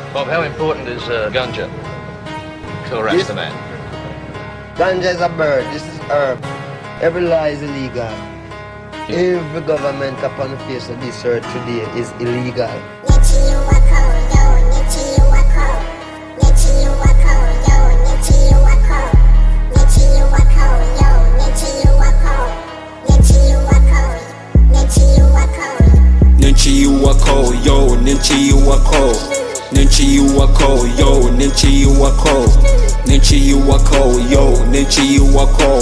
Bob, how important is ganja to a Rasta man? Ganja is a bird, this is herb. Every law is illegal. Every government upon the face of this earth today is illegal. Ninchi you a call, yo, Ninchi you a call. Ninchi you a call, yo, Ninchi you a call. Ninchi you a call, yo, Ninchi you a call.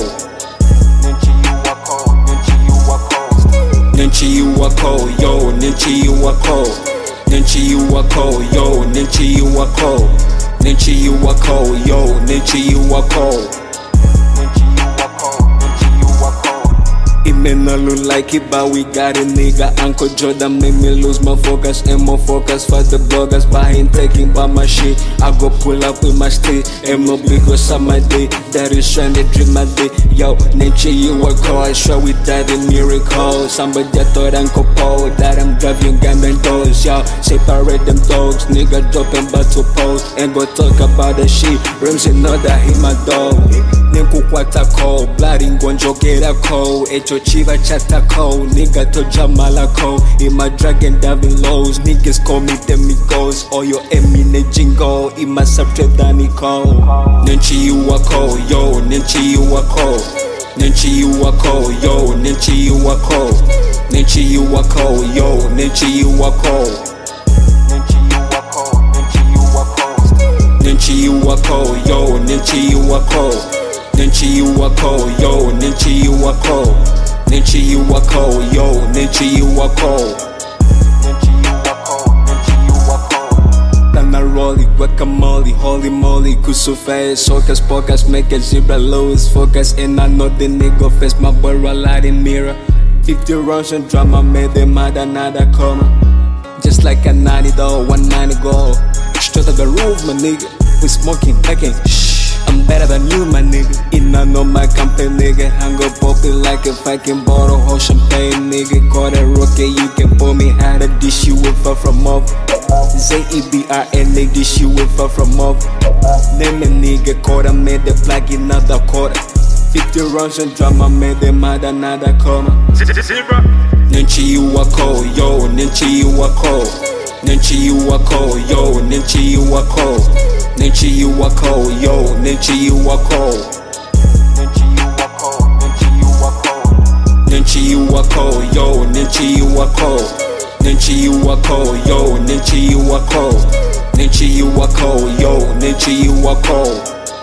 Ninchi you a call, yo, Ninchi you a call. Ninchi you a call, yo, Ninchi you a call. Ninchi you a call, yo, Ninchi you a call. It may not look like it, but we got it, nigga. Uncle Jordan made me lose my focus and more focus for the bloggers. But I ain't taking by my shit. I go pull up with my stick and more because of my day. That is trying to dream my day. Yo, nature you a call. I swear we died in miracle. Somebody thought Uncle Paul that I'm driving gunman doors. Yo, separate them dogs. Nigga dropping battle posts and go talk about the shit. Rims and know that he my dog. Ninku kwata call. Bloody ngonjokera call. Chiva chata ko, nigga to Jamala ko. In my dragon diving lows, niggas call me demigods. Or your emine jingo, in my subject Danny ko. Ninchi you a call, yo, Ninchi you a call. Ninchi you a call, yo, Ninchi you a call. Ninchi you a call, yo, Ninchi you a call. Ninchi you a call, yo, Ninchi you a call. Ninchi you a call, yo, Ninchi you a call. Ninchi you a call, yo, Ninchi you a call. Tana rolly, guacamole, holy moly, kusu fast, focus, focus, make a zebra lose focus, and I know the nigga face my boy roll out in mirror. 50 rounds and drama made them mad another corner. Just like a 90 though, 190 goal. Straight to the roof, my nigga. We smoking, making shh. I'm better than you, my nigga. In I know my company, nigga. I'm go poppin' like a fucking bottle of champagne, nigga. Call a rookie, you can pull me. How to dish you with her from off. ZEBRN, they dish you with her from off. Name a nigga, quarter made the flag in another quarter. 50 rounds and drama made them mad another corner. Ninchi you a call, yo, Ninchi you a call. Ninchi you a call, yo, Ninchi you a call. Ninchi you a call, yo, Ninchi you a call. Ninchi you a call, yo, Ninchi you a call. Ninchi you a call, yo, Ninchi you a call. Ninchi you a call, yo, Ninchi you a call.